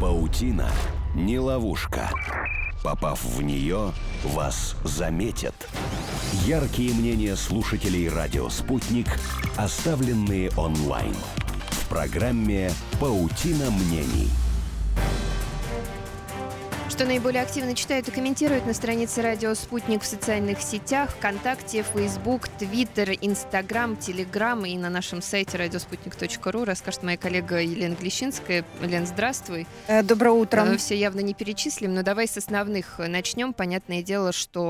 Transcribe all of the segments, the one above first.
Паутина не ловушка. Попав в нее, вас заметят. Яркие мнения слушателей «Радио Спутник», оставленные онлайн. В программе «Паутина мнений». Что наиболее активно читают и комментируют на странице «Радио Спутник» в социальных сетях, ВКонтакте, Фейсбук, Твиттер, Инстаграм, Телеграм и на нашем сайте radiosputnik.ru расскажет моя коллега Елена Глещинская. Лен, здравствуй. Доброе утро. Все явно не перечислим, но давай с основных начнем. Понятное дело,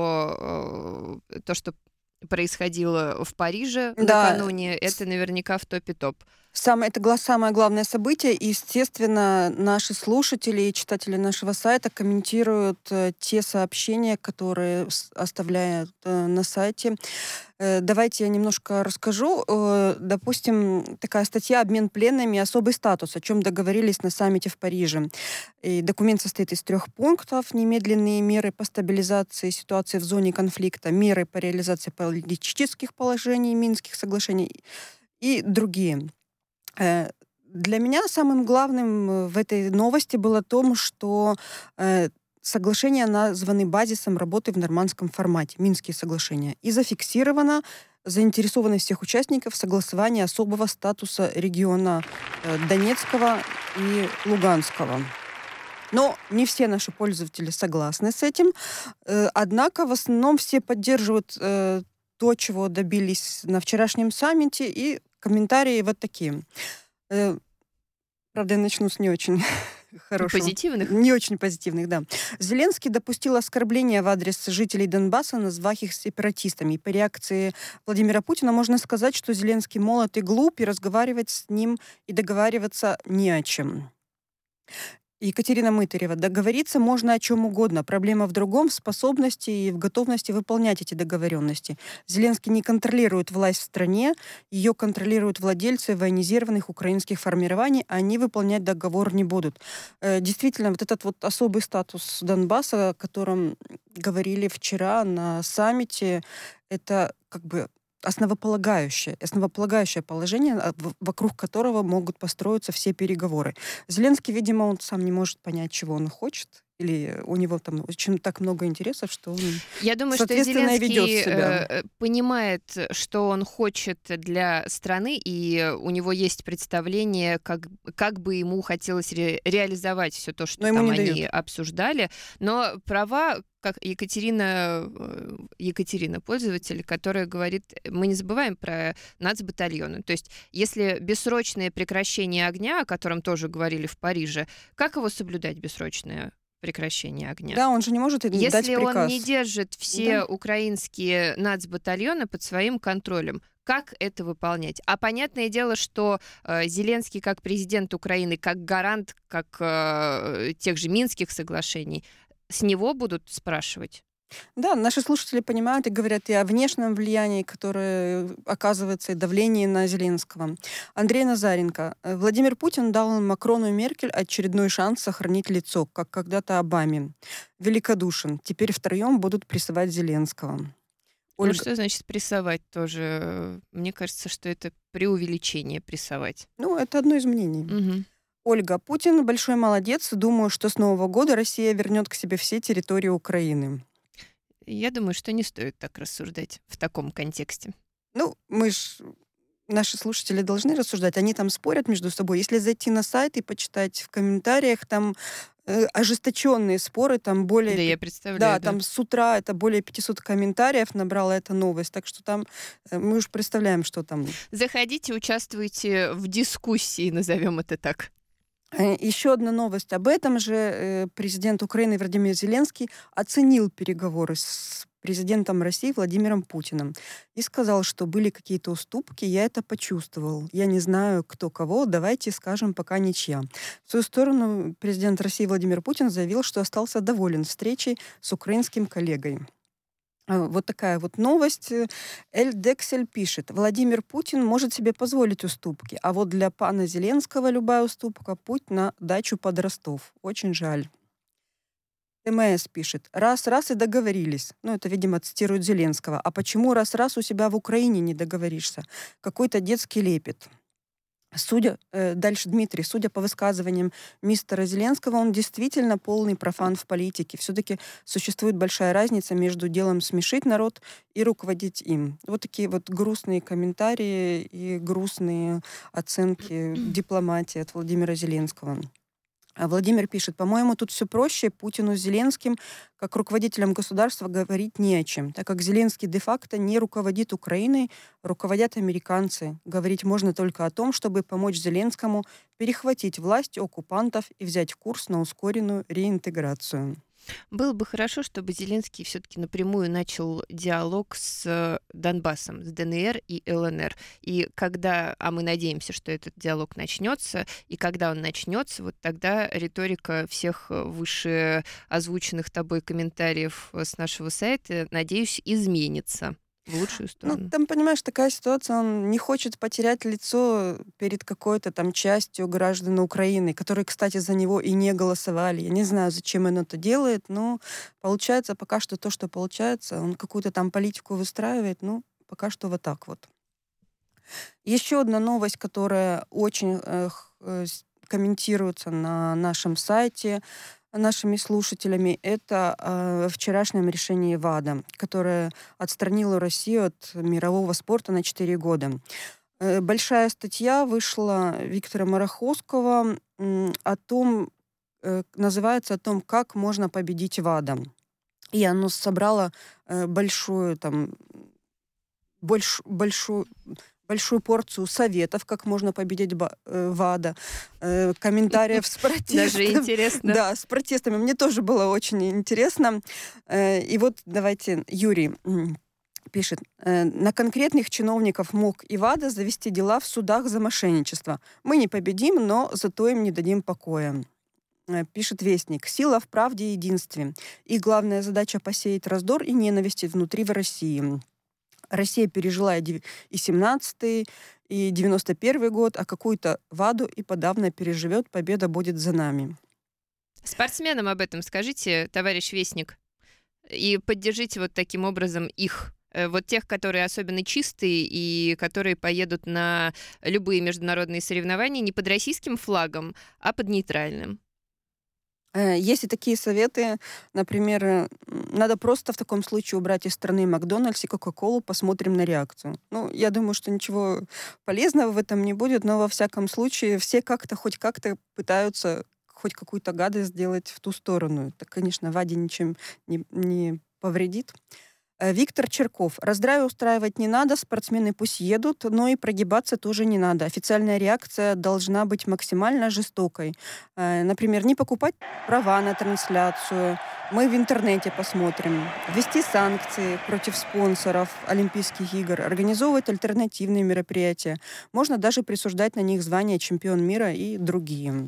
что то, что происходило в Париже накануне, это наверняка в топе топ. Это самое главное событие, и, естественно, наши слушатели и читатели нашего сайта комментируют те сообщения, которые оставляют на сайте. Давайте я немножко расскажу. Допустим, такая статья «Обмен пленными и особый статус», о чем договорились на саммите в Париже. И документ состоит из 3 пунктов: немедленные меры по стабилизации ситуации в зоне конфликта, меры по реализации политических положений Минских соглашений и другие. Для меня самым главным в этой новости было то, что соглашения названы базисом работы в нормандском формате, Минские соглашения, и зафиксирована заинтересованность всех участников в согласовании особого статуса региона Донецкого и Луганского. Но не все наши пользователи согласны с этим, однако в основном все поддерживают то, чего добились на вчерашнем саммите, и комментарии вот такие. Правда, я начну с не очень хороших. Позитивных? Не очень позитивных, да. Зеленский допустил оскорбления в адрес жителей Донбасса, назвав их сепаратистами. И по реакции Владимира Путина можно сказать, что Зеленский молод и глуп, и разговаривать с ним и договариваться не о чем. Екатерина Мытарева. Договориться можно о чем угодно. Проблема в другом, в способности и в готовности выполнять эти договоренности. Зеленский не контролирует власть в стране, ее контролируют владельцы военизированных украинских формирований, а они выполнять договор не будут. Действительно, вот этот вот особый статус Донбасса, о котором говорили вчера на саммите, это как бы основополагающее положение, вокруг которого могут построиться все переговоры. Зеленский, видимо, он сам не может понять, чего он хочет, или у него там очень так много интересов, что он, я думаю, что Зеленский понимает, что он хочет для страны, и у него есть представление, как бы ему хотелось реализовать все то, что там они обсуждали. Но права, как Екатерина, пользователь, которая говорит, мы не забываем про нацбатальоны. То есть, если бессрочное прекращение огня, о котором тоже говорили в Париже, как его соблюдать, бессрочное прекращение огня? Да, он же не может дать приказ. Если он не держит все украинские нацбатальоны под своим контролем, как это выполнять? А понятное дело, что Зеленский как президент Украины, как гарант, как тех же Минских соглашений, с него будут спрашивать. Да, наши слушатели понимают и говорят и о внешнем влиянии, которое оказывается, и давлении на Зеленского. Андрей Назаренко. Владимир Путин дал Макрону и Меркель очередной шанс сохранить лицо, как когда-то Обаме. Великодушен. Теперь втроем будут прессовать Зеленского. Ольга... Что значит прессовать тоже? Мне кажется, что это преувеличение прессовать. Это одно из мнений. Угу. Ольга. Путин большой молодец. Думаю, что с Нового года Россия вернет к себе все территории Украины. Я думаю, что не стоит так рассуждать в таком контексте. Наши слушатели должны рассуждать. Они там спорят между собой. Если зайти на сайт и почитать в комментариях, там ожесточенные споры, там более... Да, я представляю. Там с утра это более 500 комментариев набрала эта новость. Так что там мы уж представляем, что там. Заходите, участвуйте в дискуссии, назовем это так. Еще одна новость об этом же. Президент Украины Владимир Зеленский оценил переговоры с президентом России Владимиром Путиным и сказал, что были какие-то уступки, я это почувствовал. Я не знаю, кто кого, давайте скажем, пока ничья. В свою сторону президент России Владимир Путин заявил, что остался доволен встречей с украинским коллегой. Вот такая вот новость. Эль Дексель пишет: Владимир Путин может себе позволить уступки, а вот для пана Зеленского любая уступка — путь на дачу под Ростов. Очень жаль. ТМС пишет: раз и договорились. Это, видимо, цитирует Зеленского. А почему раз у себя в Украине не договоришься? Какой-то детский лепет. Дальше Дмитрий, судя по высказываниям мистера Зеленского, он действительно полный профан в политике. Все-таки существует большая разница между делом смешить народ и руководить им. Вот такие вот грустные комментарии и грустные оценки дипломатии от Владимира Зеленского. А Владимир пишет: по-моему, тут все проще. Путину с Зеленским, как руководителем государства, говорить не о чем, так как Зеленский де-факто не руководит Украиной, руководят американцы. Говорить можно только о том, чтобы помочь Зеленскому перехватить власть у оккупантов и взять курс на ускоренную реинтеграцию. Было бы хорошо, чтобы Зеленский все-таки напрямую начал диалог с Донбассом, с ДНР и ЛНР. И когда, а мы надеемся, что этот диалог начнется, и когда он начнется, вот тогда риторика всех выше озвученных тобой комментариев с нашего сайта, надеюсь, изменится в лучшую сторону. Ну, там, понимаешь, такая ситуация, он не хочет потерять лицо перед какой-то там частью граждан Украины, которые, кстати, за него и не голосовали. Я не знаю, зачем он это делает, но получается пока что то, что получается. Он какую-то там политику выстраивает, ну, пока что вот так вот. Еще одна новость, которая очень комментируется на нашем сайте нашими слушателями, это вчерашнем решении ВАДА, которое отстранило Россию от мирового спорта на 4 года. Большая статья вышла Виктора Мараховского о том, называется «О том, как можно победить ВАДА». И оно собрало большую порцию советов, как можно победить ВАДА, комментариев с протестом. Даже интересно. Да, с протестами. Мне тоже было очень интересно. И вот давайте, Юрий пишет: на конкретных чиновников МОК и ВАДА завести дела в судах за мошенничество. Мы не победим, но зато им не дадим покоя. Пишет Вестник: сила в правде и единстве. Их главная задача — посеять раздор и ненависть внутри в России. Россия пережила и 17-й, и 91-й год, а какую-то ВАДу и подавно переживет. Победа будет за нами. Спортсменам об этом скажите, товарищ Вестник, и поддержите вот таким образом их. Вот тех, которые особенно чистые и которые поедут на любые международные соревнования не под российским флагом, а под нейтральным. Есть и такие советы. Например, надо просто в таком случае убрать из страны Макдональдс и Кока-Колу, посмотрим на реакцию. Ну, я думаю, что ничего полезного в этом не будет, но во всяком случае все хоть как-то пытаются хоть какую-то гадость сделать в ту сторону. Это, конечно, ВАДе ничем не повредит. Виктор Черков: раздрай устраивать не надо, спортсмены пусть едут, но и прогибаться тоже не надо. Официальная реакция должна быть максимально жестокой. Например, не покупать права на трансляцию, мы в интернете посмотрим, ввести санкции против спонсоров Олимпийских игр, организовывать альтернативные мероприятия. Можно даже присуждать на них звание чемпион мира и другие.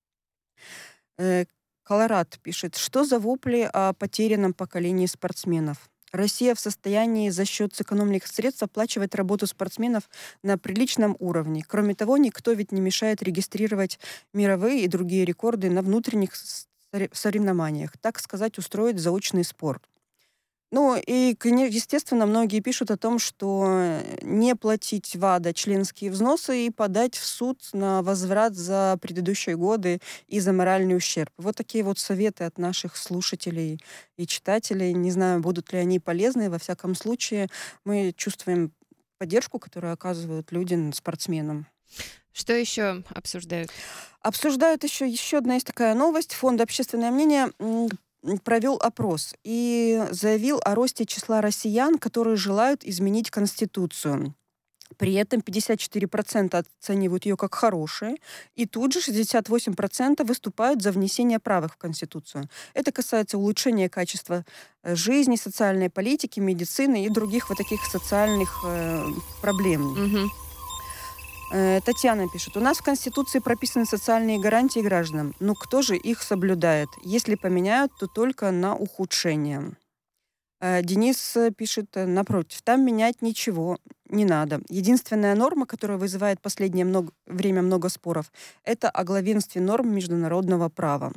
Колорад пишет: что за вопли о потерянном поколении спортсменов? Россия в состоянии за счет сэкономленных средств оплачивать работу спортсменов на приличном уровне. Кроме того, никто ведь не мешает регистрировать мировые и другие рекорды на внутренних соревнованиях. Так сказать, устроить заочный спорт. Ну и, естественно, многие пишут о том, что не платить ВАДА членские взносы и подать в суд на возврат за предыдущие годы и за моральный ущерб. Вот такие вот советы от наших слушателей и читателей. Не знаю, будут ли они полезны. Во всяком случае, мы чувствуем поддержку, которую оказывают люди спортсменам. Что еще обсуждают? Обсуждают еще одна есть такая новость. Фонд «Общественное мнение» провел опрос и заявил о росте числа россиян, которые желают изменить Конституцию. При этом 54% оценивают ее как хорошие, и тут же 68% выступают за внесение правок в Конституцию. Это касается улучшения качества жизни, социальной политики, медицины и других вот таких социальных проблем. Угу. Татьяна пишет: у нас в Конституции прописаны социальные гарантии гражданам, но кто же их соблюдает? Если поменяют, то только на ухудшение. Денис пишет: напротив, там менять ничего не надо. Единственная норма, которая вызывает в последнее время много споров, это о главенстве норм международного права.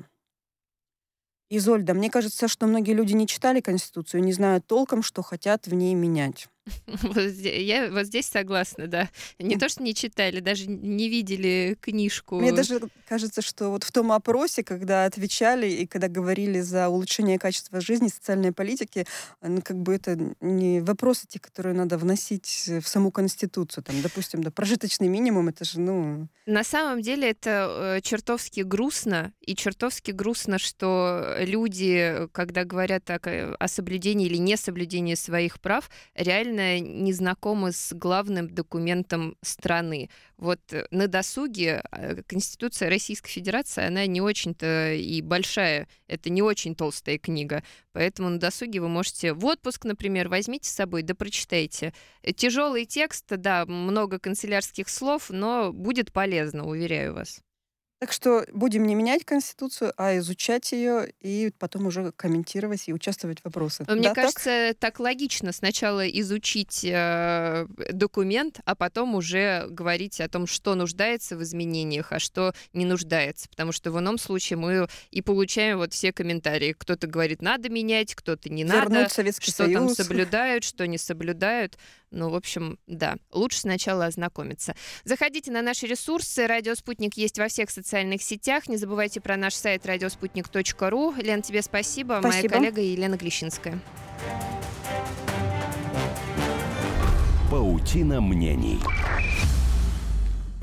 Изольда: мне кажется, что многие люди не читали Конституцию, не знают толком, что хотят в ней менять. Я вот здесь согласна, да. Не то, что не читали, даже не видели книжку. Мне даже кажется, что вот в том опросе, когда отвечали и когда говорили за улучшение качества жизни, социальной политики, как бы это не вопросы те, которые надо вносить в саму Конституцию. Там, допустим, да, прожиточный минимум, это же, На самом деле это чертовски грустно, и чертовски грустно, что люди, когда говорят о соблюдении или несоблюдении своих прав, реально не знакомы с главным документом страны. Вот на досуге Конституция Российской Федерации, она не очень-то и большая, это не очень толстая книга, поэтому на досуге вы можете в отпуск, например, возьмите с собой, да прочитайте. Тяжелый текст, да, много канцелярских слов, но будет полезно, уверяю вас. Так что будем не менять Конституцию, а изучать ее и потом уже комментировать и участвовать в вопросах. Мне кажется, так логично сначала изучить документ, а потом уже говорить о том, что нуждается в изменениях, а что не нуждается. Потому что в ином случае мы и получаем вот все комментарии. Кто-то говорит, надо менять, кто-то не надо, Советский что Союз. там соблюдают, что не соблюдают. Ну, в общем, да, лучше сначала ознакомиться. Заходите на наши ресурсы. Радио «Спутник» есть во всех социальных сетях. Не забывайте про наш сайт radiosputnik.ru. Лен, тебе спасибо. Моя коллега Елена Глищинская. Паутина мнений.